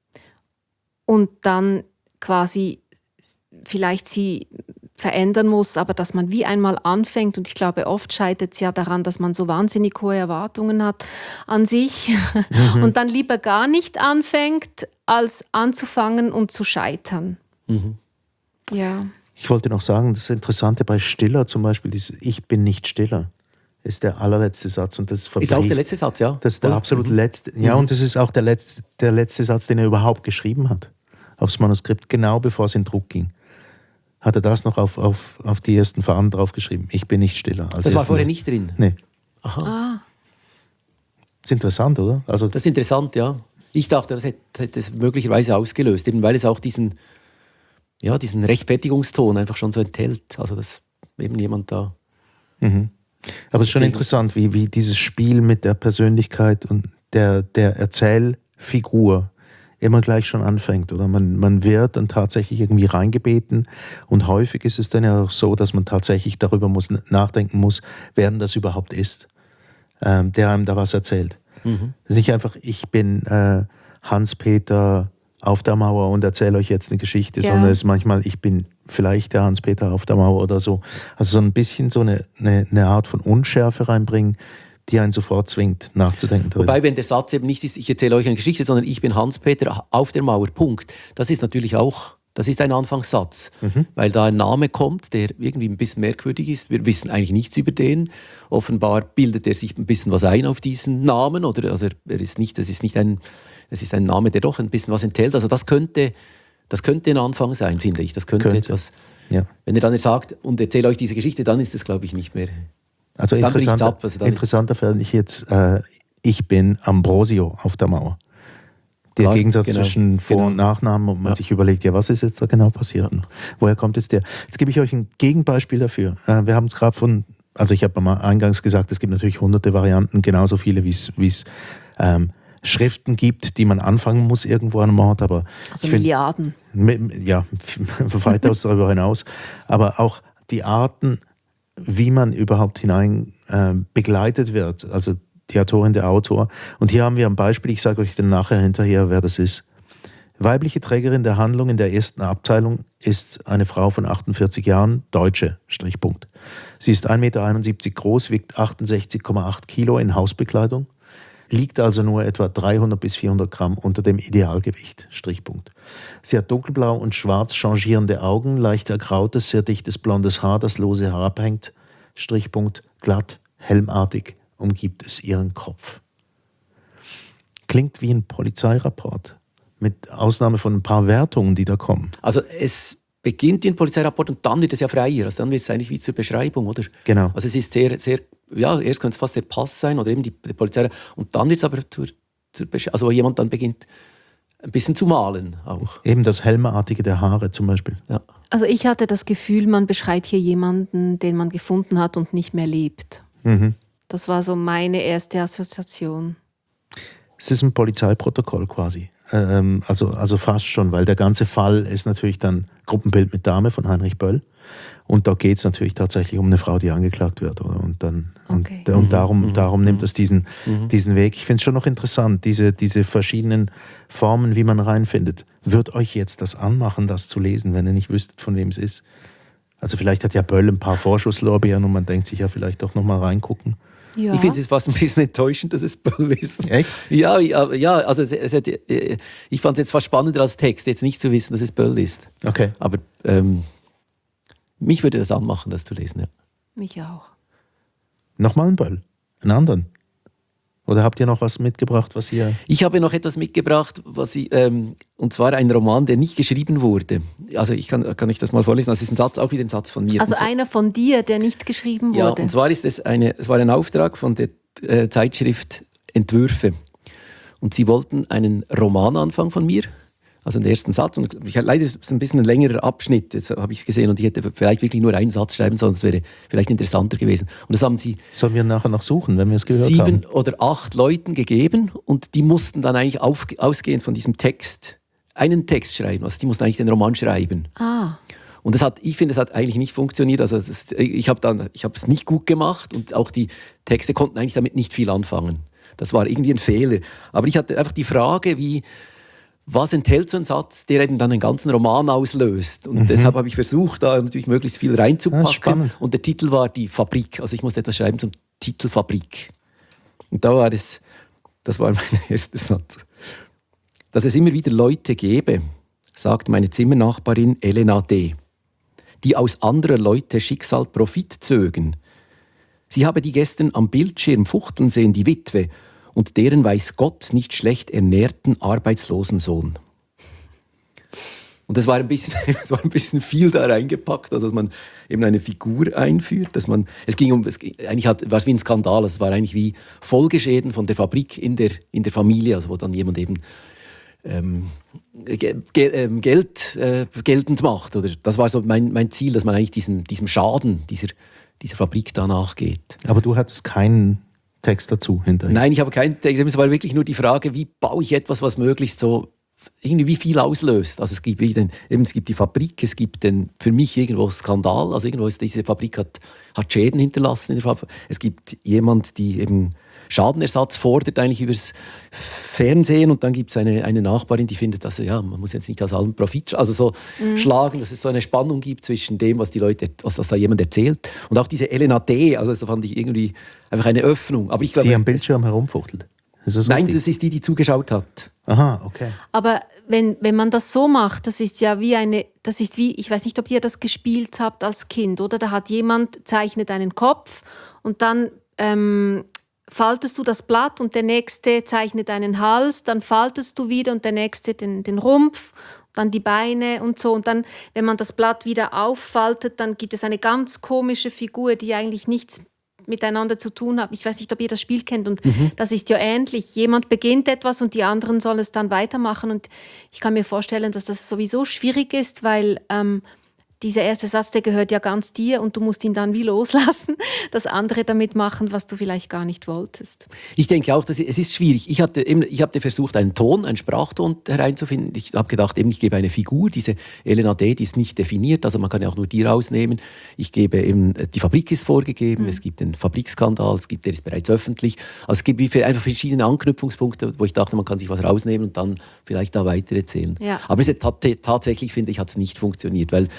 Und dann quasi vielleicht sie verändern muss, aber dass man wie einmal anfängt. Und ich glaube, oft scheitert es ja daran, dass man so wahnsinnig hohe Erwartungen hat an sich mhm. und dann lieber gar nicht anfängt, als anzufangen und zu scheitern. Mhm. Ja. Ich wollte noch sagen, das Interessante bei Stiller zum Beispiel ist, ich bin nicht Stiller. Das ist der allerletzte Satz. Und das ist auch der letzte Satz, ja? Das ist der absolut mhm. letzte. Ja, mhm. und das ist auch der letzte, der letzte Satz, den er überhaupt geschrieben hat. Aufs Manuskript, genau bevor es in Druck ging. Hat er das noch auf, auf, auf die ersten Fahnen draufgeschrieben. Ich bin nicht Stiller. Das war vorher nicht drin? Nee. Aha. Ah. Das ist interessant, oder? Also das ist interessant, ja. Ich dachte, das hätte, hätte es möglicherweise ausgelöst, eben weil es auch diesen, ja, diesen Rechtfertigungston einfach schon so enthält. Also, dass eben jemand da... Mhm. Aber es ist schon interessant, wie, wie dieses Spiel mit der Persönlichkeit und der, der Erzählfigur immer gleich schon anfängt. Oder man, man wird dann tatsächlich irgendwie reingebeten und häufig ist es dann ja auch so, dass man tatsächlich darüber muss, nachdenken muss, wer denn das überhaupt ist, ähm, der einem da was erzählt. Mhm. Es ist nicht einfach, ich bin äh, Hans-Peter auf der Mauer und erzähle euch jetzt eine Geschichte, ja. sondern es ist manchmal, ich bin vielleicht der Hans-Peter auf der Mauer oder so. Also so ein bisschen so eine, eine, eine Art von Unschärfe reinbringen, die einen sofort zwingt, nachzudenken darüber. Wobei, wenn der Satz eben nicht ist, ich erzähle euch eine Geschichte, sondern ich bin Hans-Peter auf der Mauer, Punkt. Das ist natürlich auch, das ist ein Anfangssatz, mhm. weil da ein Name kommt, der irgendwie ein bisschen merkwürdig ist. Wir wissen eigentlich nichts über den. Offenbar bildet er sich ein bisschen was ein auf diesen Namen, oder also er ist nicht, das ist nicht ein, es ist ein Name, der doch ein bisschen was enthält. Also das könnte, das könnte ein Anfang sein, finde ich. Das könnte, könnte. etwas. Ja. Wenn er dann sagt und erzähle euch diese Geschichte, dann ist das, glaube ich, nicht mehr. Also interessanter, ab, also interessanter fände ich jetzt, äh, ich bin Ambrosio auf der Mauer. Der Klar, Gegensatz genau, zwischen Vor- genau. und Nachnamen und man ja. sich überlegt, ja, was ist jetzt da genau passiert? Ja. Woher kommt jetzt der? Jetzt gebe ich euch ein Gegenbeispiel dafür. Äh, wir haben es gerade von, also ich habe mal eingangs gesagt, es gibt natürlich hunderte Varianten, genauso viele wie es ähm, Schriften gibt, die man anfangen muss irgendwo an einem Ort. Aber also Milliarden. Find, ja, weitaus darüber hinaus. Aber auch die Arten, wie man überhaupt hinein äh, begleitet wird, also die Autorin, der Autor. Und hier haben wir ein Beispiel, ich sage euch dann nachher hinterher, wer das ist. Weibliche Trägerin der Handlung in der ersten Abteilung ist eine Frau von achtundvierzig Jahren, Deutsche, Strichpunkt. Sie ist ein Meter einundsiebzig groß, wiegt achtundsechzig Komma acht Kilo in Hausbekleidung, liegt also nur etwa dreihundert bis vierhundert Gramm unter dem Idealgewicht, Strichpunkt. Sie hat dunkelblau und schwarz changierende Augen, leicht ergrautes, sehr dichtes blondes Haar, das lose herabhängt, Strichpunkt, glatt, helmartig umgibt es ihren Kopf. Klingt wie ein Polizeirapport, mit Ausnahme von ein paar Wertungen, die da kommen. Also es beginnt wie ein Polizeirapport und dann wird es ja freier, also dann wird es eigentlich wie zur Beschreibung, oder? Genau. Also es ist sehr, sehr, ja, erst könnte es fast der Pass sein oder eben die, die Polizei, und dann wird es aber zur, zur Besch- also wo jemand dann beginnt, ein bisschen zu malen auch. Eben das Helmartige der Haare zum Beispiel. Ja. Also ich hatte das Gefühl, man beschreibt hier jemanden, den man gefunden hat und nicht mehr lebt. Mhm. Das war so meine erste Assoziation. Es ist ein Polizeiprotokoll quasi. Ähm, also, also fast schon, weil der ganze Fall ist natürlich dann Gruppenbild mit Dame von Heinrich Böll. Und da geht es natürlich tatsächlich um eine Frau, die angeklagt wird. Oder? Und, dann, Okay. und, und Mhm. darum, Mhm. darum nimmt Mhm. es diesen, Mhm. diesen Weg. Ich finde es schon noch interessant, diese, diese verschiedenen Formen, wie man reinfindet. Wird euch jetzt das anmachen, das zu lesen, wenn ihr nicht wüsstet, von wem es ist? Also vielleicht hat ja Böll ein paar Vorschusslorbeeren und man denkt sich ja vielleicht doch nochmal reingucken. Ja. Ich finde es fast ein bisschen enttäuschend, dass es Böll ist. Echt? Ja, ja, ja also es, es hat, äh, ich fand es jetzt fast spannender als Text, jetzt nicht zu wissen, dass es Böll ist. Okay. Aber ähm, mich würde das anmachen, das zu lesen. Ja. Mich auch. Nochmal ein Böll? Einen anderen? Oder habt ihr noch was mitgebracht, was ihr... Ich habe noch etwas mitgebracht, was ich, ähm, und zwar ein Roman, der nicht geschrieben wurde. Also ich kann, kann ich das mal vorlesen. Das ist ein Satz, auch wieder ein Satz von mir. Also und so, einer von dir, der nicht geschrieben ja, wurde. und zwar ist es eine, es war ein Auftrag von der äh, Zeitschrift Entwürfe. Und sie wollten einen Roman anfangen von mir. Also den ersten Satz. Und ich, leider ist es ein bisschen ein längerer Abschnitt, jetzt habe ich es gesehen. Und ich hätte vielleicht wirklich nur einen Satz schreiben sollen, das wäre vielleicht interessanter gewesen. Und das haben sie Sollen wir nachher noch suchen, wenn wir es gehört sieben haben? oder acht Leuten gegeben. Und die mussten dann eigentlich auf, ausgehend von diesem Text einen Text schreiben. Also die mussten eigentlich den Roman schreiben. Ah, Und das hat, ich finde, es hat eigentlich nicht funktioniert. Also das, ich habe dann, ich habe es nicht gut gemacht und auch die Texte konnten eigentlich damit nicht viel anfangen. Das war irgendwie ein Fehler. Aber ich hatte einfach die Frage, wie, was enthält so ein Satz, der eben dann einen ganzen Roman auslöst. Und Mhm. deshalb habe ich versucht, da natürlich möglichst viel Ah, reinzupacken. spannend. Und der Titel war die Fabrik. Also ich musste etwas schreiben zum Titel Fabrik. Und da war es, das war mein erster Satz. Dass es immer wieder Leute gäbe, sagt meine Zimmernachbarin Elena D., die aus anderer Leute Schicksal Profit zögen. Sie habe die gestern am Bildschirm fuchteln sehen, die Witwe, und deren weiß Gott nicht schlecht ernährten arbeitslosen Sohn. Und das war ein bisschen, das war ein bisschen viel da reingepackt, also dass man eben eine Figur einführt, dass man, es ging um, es ging, eigentlich hat, war es wie ein Skandal, es war eigentlich wie Folgeschäden von der Fabrik in der, in der Familie, also wo dann jemand eben ähm, Ge Ge ähm, Geld äh, geltend macht. Oder das war so mein, mein Ziel, dass man eigentlich diesem, diesem Schaden dieser, dieser Fabrik da nachgeht. Aber du hattest keinen Text dazu hinterher. Nein, ich habe keinen Text. Es war wirklich nur die Frage, wie baue ich etwas, was möglichst so irgendwie wie viel auslöst. Also es gibt, den, eben, es gibt die Fabrik, es gibt den, für mich irgendwo Skandal. Also irgendwo ist diese Fabrik hat, hat Schäden hinterlassen in der Fabrik. Es gibt jemand, die eben Schadenersatz fordert eigentlich übers Fernsehen, und dann gibt es eine, eine Nachbarin, die findet, dass ja, man muss jetzt nicht aus allem Profit also so mhm. schlagen, dass es so eine Spannung gibt zwischen dem, was die Leute, was das da jemand erzählt, und auch diese Elena D., also das fand ich irgendwie einfach eine Öffnung. Aber ich glaube, die am Bildschirm herumfuchtelt. Ist das nein, richtig? das ist die, die zugeschaut hat. Aha, okay. aber wenn, wenn man das so macht, das ist ja wie eine, das ist wie, ich weiß nicht, ob ihr das gespielt habt als Kind, oder? Da hat jemand, zeichnet einen Kopf und dann ähm, faltest du das Blatt und der Nächste zeichnet einen Hals, dann faltest du wieder und der Nächste den, den Rumpf, dann die Beine und so. Und dann, wenn man das Blatt wieder auffaltet, dann gibt es eine ganz komische Figur, die eigentlich nichts miteinander zu tun hat. Ich weiß nicht, ob ihr das Spiel kennt. Und mhm. das ist ja ähnlich. Jemand beginnt etwas und die anderen sollen es dann weitermachen. Und ich kann mir vorstellen, dass das sowieso schwierig ist, weil ähm, dieser erste Satz, der gehört ja ganz dir und du musst ihn dann wie loslassen, das andere damit machen, was du vielleicht gar nicht wolltest. Ich denke auch, dass es ist schwierig. Ich hatte, eben, ich hatte versucht, einen Ton, einen Sprachton hereinzufinden. Ich habe gedacht, eben, ich gebe eine Figur, diese Elena D., die ist nicht definiert, also man kann ja auch nur die rausnehmen. Ich gebe eben, die Fabrik ist vorgegeben, mhm. es gibt den Fabrikskandal, es gibt, der ist bereits öffentlich. Also es gibt wie einfach verschiedene Anknüpfungspunkte, wo ich dachte, man kann sich was rausnehmen und dann vielleicht da weitererzählen. Ja. Aber es hat, tatsächlich, finde ich, hat es nicht funktioniert, weil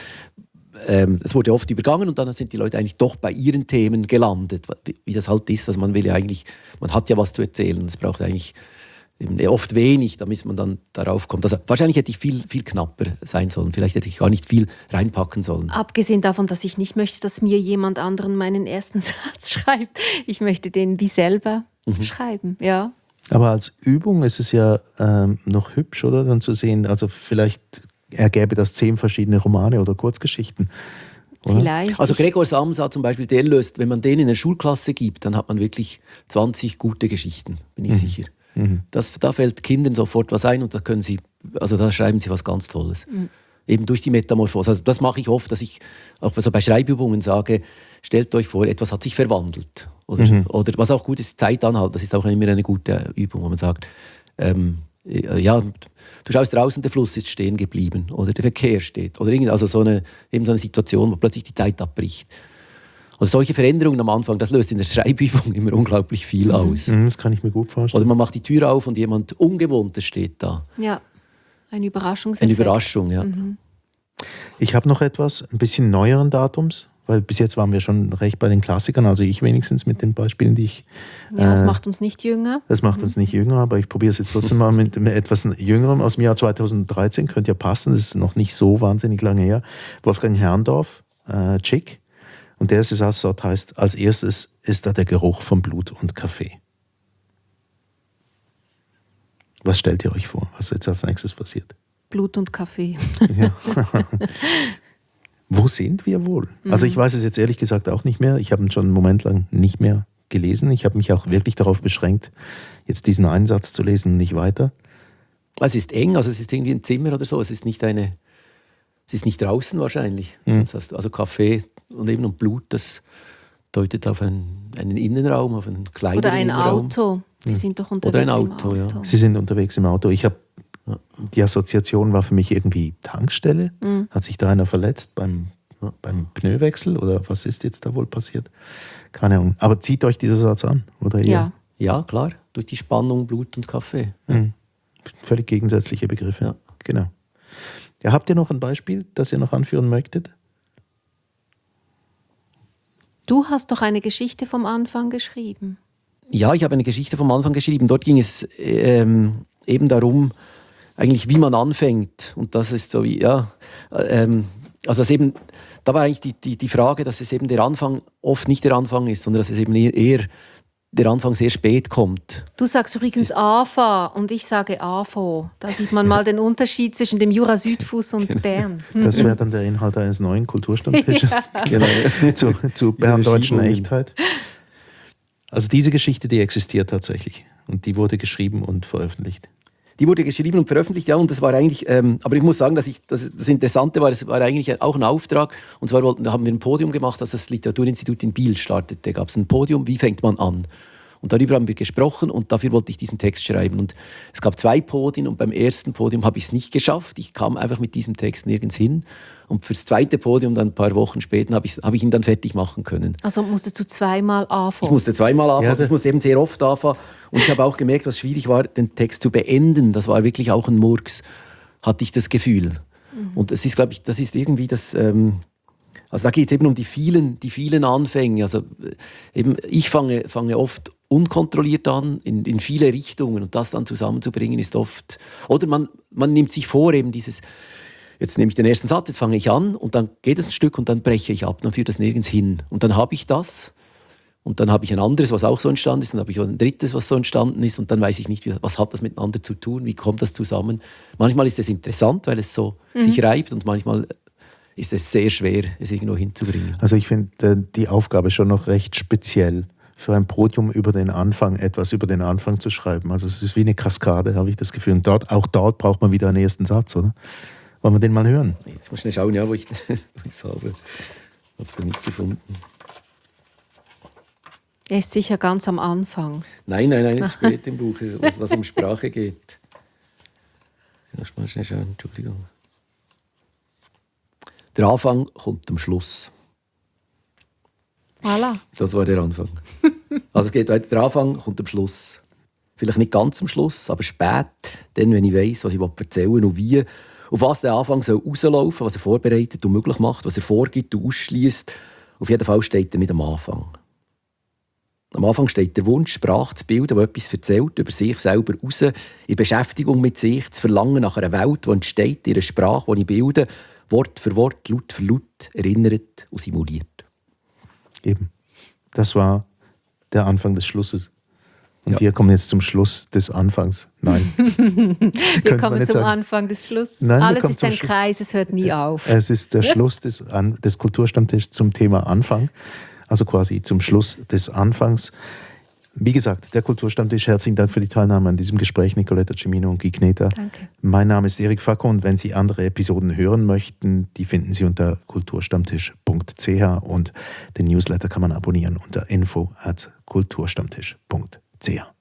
Ähm, es wurde oft übergangen und dann sind die Leute eigentlich doch bei ihren Themen gelandet, wie, wie das halt ist. Also man will ja eigentlich, man hat ja was zu erzählen. Es braucht eigentlich eben oft wenig, damit man dann darauf kommt. Also wahrscheinlich hätte ich viel, viel knapper sein sollen. Vielleicht hätte ich gar nicht viel reinpacken sollen. Abgesehen davon, dass ich nicht möchte, dass mir jemand anderen meinen ersten Satz schreibt. Ich möchte den wie selber mhm. schreiben, ja. Aber als Übung ist es ja ähm, noch hübsch, oder? Dann zu sehen, also vielleicht ergäbe das zehn verschiedene Romane oder Kurzgeschichten. Oder? Vielleicht. Also Gregor Samsa zum Beispiel, der löst, wenn man den in eine Schulklasse gibt, dann hat man wirklich zwanzig gute Geschichten, bin ich mhm. sicher. Mhm. Das, da fällt Kindern sofort was ein und da können sie, also da schreiben sie was ganz Tolles. Mhm. Eben durch die Metamorphose. Also das mache ich oft, dass ich auch so bei Schreibübungen sage, stellt euch vor, etwas hat sich verwandelt. Oder, mhm. oder was auch gut ist, Zeit anhalten. Das ist auch immer eine gute Übung, wo man sagt, ähm, äh, ja, du schaust raus und der Fluss ist stehen geblieben oder der Verkehr steht oder irgend, also so eine, eben so eine Situation, wo plötzlich die Zeit abbricht. Also solche Veränderungen am Anfang, das löst in der Schreibübung immer unglaublich viel aus. Mhm, das kann ich mir gut vorstellen. Oder man macht die Tür auf und jemand Ungewohntes steht da. Ja, ein Überraschungseffekt. Eine Überraschung, ja. Mhm. Ich habe noch etwas, ein bisschen neueren Datums, weil bis jetzt waren wir schon recht bei den Klassikern, also ich wenigstens mit den Beispielen, die ich... Ja, das äh, macht uns nicht jünger. Das macht uns nicht jünger, aber ich probiere es jetzt trotzdem mal mit, mit etwas Jüngerem aus dem Jahr zweitausenddreizehn. Könnte ja passen, das ist noch nicht so wahnsinnig lange her. Wolfgang Herrndorf, äh, Chick. Und der Satz dort heißt, als erstes ist da der Geruch von Blut und Kaffee. Was stellt ihr euch vor, was jetzt als nächstes passiert? Blut und Kaffee. Ja. Wo sind wir wohl? Mhm. Also ich weiß es jetzt ehrlich gesagt auch nicht mehr. Ich habe ihn schon einen Moment lang nicht mehr gelesen. Ich habe mich auch wirklich darauf beschränkt, jetzt diesen Einsatz zu lesen und nicht weiter. Es ist eng, also es ist irgendwie ein Zimmer oder so. Es ist nicht eine, es ist nicht draußen wahrscheinlich. Mhm. Sonst hast du also Kaffee und eben und Blut, das deutet auf einen, einen Innenraum, auf einen kleinen Oder ein Innenraum. Auto. Sie sind doch unterwegs Oder ein Auto, im Auto. ja. Sie sind unterwegs im Auto. Ich habe ja. Die Assoziation war für mich irgendwie Tankstelle. Mhm. Hat sich da einer verletzt beim, ja. beim Pneuwechsel oder was ist jetzt da wohl passiert? Keine Ahnung. Aber zieht euch dieser Satz an, oder? Ja. Ja, klar. Durch die Spannung Blut und Kaffee. Ja. Mhm. Völlig gegensätzliche Begriffe. Ja. Genau. Ja, habt ihr noch ein Beispiel, das ihr noch anführen möchtet? Du hast doch eine Geschichte vom Anfang geschrieben. Ja, ich habe eine Geschichte vom Anfang geschrieben. Dort ging es ähm, eben darum, eigentlich wie man anfängt. Und das ist so wie, ja, ähm, also das eben, da war eigentlich die, die, die Frage, dass es eben der Anfang oft nicht der Anfang ist, sondern dass es eben eher der Anfang sehr spät kommt. Du sagst übrigens A F A und ich sage A F O. Da sieht man mal den Unterschied zwischen dem Jura-Südfuss und Bern. Das wäre dann der Inhalt eines neuen Kulturstammtisches Ja. Genau. zu, zu berndeutschen Verschiebungen. Echtheit. Also diese Geschichte, die existiert tatsächlich und die wurde geschrieben und veröffentlicht. Die wurde geschrieben und veröffentlicht, ja, und das war eigentlich, ähm, aber ich muss sagen, dass ich, das, das Interessante war, es war eigentlich auch ein Auftrag, und zwar wollten, haben wir ein Podium gemacht, als das Literaturinstitut in Biel startete. Da gab es ein Podium, wie fängt man an? Und darüber haben wir gesprochen und dafür wollte ich diesen Text schreiben. Und es gab zwei Podien und beim ersten Podium habe ich es nicht geschafft. Ich kam einfach mit diesem Text nirgends hin. Und fürs zweite Podium, dann ein paar Wochen später, habe ich, habe ich ihn dann fertig machen können. Also musstest du zweimal anfangen? Ich musste zweimal anfangen, Ja, ich musste eben sehr oft anfangen. Und ich habe auch gemerkt, was schwierig war, den Text zu beenden. Das war wirklich auch ein Murks, hatte ich das Gefühl. Mhm. Und das ist, glaube ich, das ist irgendwie das... Ähm, also da geht es eben um die vielen, die vielen Anfänge. Also eben, ich fange, fange oft unkontrolliert an, in, in viele Richtungen. Und das dann zusammenzubringen ist oft... Oder man, man nimmt sich vor, eben dieses... Jetzt nehme ich den ersten Satz, jetzt fange ich an und dann geht es ein Stück und dann breche ich ab, dann führt das nirgends hin. Und dann habe ich das und dann habe ich ein anderes, was auch so entstanden ist, und dann habe ich ein drittes, was so entstanden ist und dann weiß ich nicht, wie, was hat das miteinander zu tun, wie kommt das zusammen. Manchmal ist es interessant, weil es so mhm. sich reibt und manchmal ist es sehr schwer, es irgendwo hinzubringen. Also ich finde die Aufgabe schon noch recht speziell, für ein Podium über den Anfang, etwas über den Anfang zu schreiben. Also es ist wie eine Kaskade, habe ich das Gefühl. Und dort, auch dort braucht man wieder einen ersten Satz, oder? Wollen wir den mal hören? Jetzt muss ich schnell schauen, ja, wo ich es habe. Ich habe es nicht gefunden. Er ist sicher ganz am Anfang. Nein, nein, nein, es ist spät im Buch, was das um Sprache geht. Ich muss mal schnell schauen, Entschuldigung. Der Anfang kommt am Schluss. Voilà. Das war der Anfang. Also es geht weiter, der Anfang kommt am Schluss. Vielleicht nicht ganz am Schluss, aber spät, dann, wenn ich weiss, was ich erzählen will und wie, auf was der Anfang soll rauslaufen, was er vorbereitet und möglich macht, was er vorgibt und ausschließt. Auf jeden Fall steht er nicht am Anfang. Am Anfang steht der Wunsch, Sprache zu bilden, die etwas erzählt, über sich selber raus, in Beschäftigung mit sich, zu verlangen nach einer Welt, die entsteht, in einer Sprache, die ich bilde, Wort für Wort, Laut für Laut, erinnert und simuliert. Eben. Das war der Anfang des Schlusses. Und ja. wir kommen jetzt zum Schluss des Anfangs. Nein. wir kommen zum sagen. Anfang des Schlusses. Nein, Alles ist ein Schlu- Kreis, es hört nie auf. Es ist der Schluss des, An- des Kulturstammtischs zum Thema Anfang. Also quasi zum Schluss des Anfangs. Wie gesagt, der Kulturstammtisch, herzlichen Dank für die Teilnahme an diesem Gespräch, Nicoletta Cimino und Guy Gneta. Danke. Mein Name ist Erik Facko und wenn Sie andere Episoden hören möchten, die finden Sie unter kulturstammtisch punkt c h und den Newsletter kann man abonnieren unter info at kulturstammtisch punkt c h.